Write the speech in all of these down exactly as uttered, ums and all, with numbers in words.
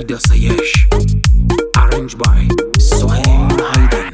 داسایش Arranged by Sohail Hayden.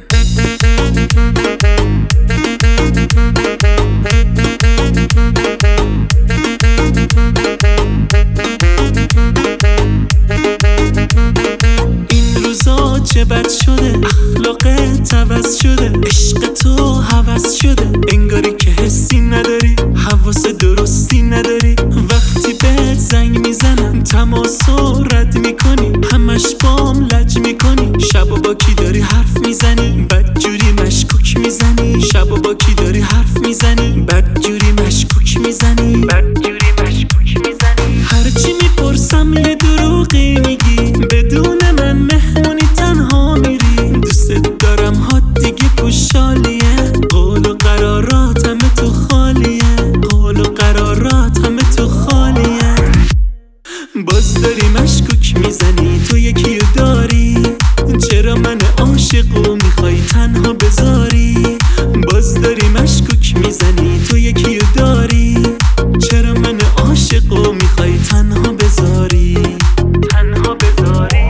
این روزا چه بد شده، اخلاقت عوض شده، عشق تو هوس شده، انگاری که حسی نداری، حواس درستی نداری. وقتی بهت زنگ میزنم تماسو رد میکنی، همش بام لج میکنی. شبا با کی داری حرف میزنی، بدجوری مشکوک میزنی. شبا با کی داری حرف میزنی، بدجوری مشکوک میزنی. بدجوری مشکوک میزنی. هرچی میپرسم یه دروغی میگی، بدون من مهمونی تنها میری. دوست دارم ها دیگه پوشالیه، قول و قرارات همه تو خالیه. قول و قرارات همه تو خالیه. باز داری مشکوک میزنی، تو یکی رو داری. چرا من عاشقو میخوای تنها بذاری؟ باز داری مشکوک میزنی، تو یکی رو داری. چرا من عاشقو میخوای تنها بذاری؟ تنها بذاری.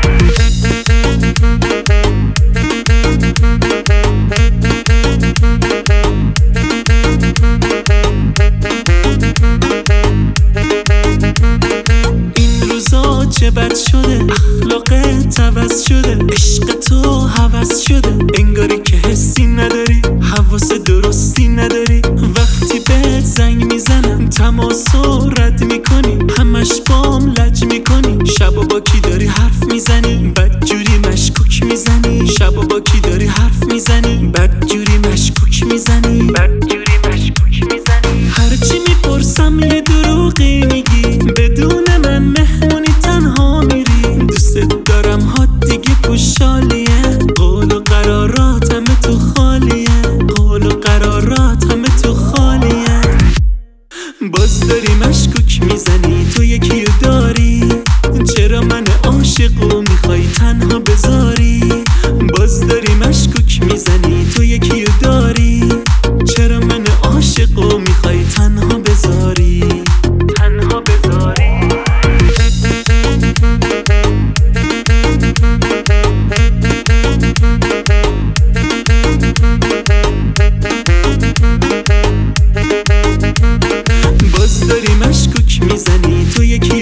این روزا چه بد شده، اخلاقت عوض شده، عشق تو هوس شده، انگاری که حسی نداری، حواس درستی نداری. وقتی بهت زنگ میزنم تماسو رد میکنی، همش بام لج میکنی. شبا با کی داری حرف میزنی، بدجوری مشکوک میزنی. شبا با کی داری حرف میزنی، بدجوری مشکوک میزنی. بدجوری مشکوک میزنی. هرچی میپرسم یه دروغی میگی، بدون من مهمونی تنها میری. دوست دارم ها دیگه پوشالیه، قول و قرارات همه تو خالیه. قول و قرارات همه تو خالیه. باز داری مشکوک میزنی، تو یکی رو داری. چرا من عاشقو میخوای تنها بذاری؟ باز داری مشکوک میزنی، تو یکی رو داری. چرا من عاشقو میخوای تنها بذاری؟ تنها بذاری. باز داری مشکوک میزنی، تو یکی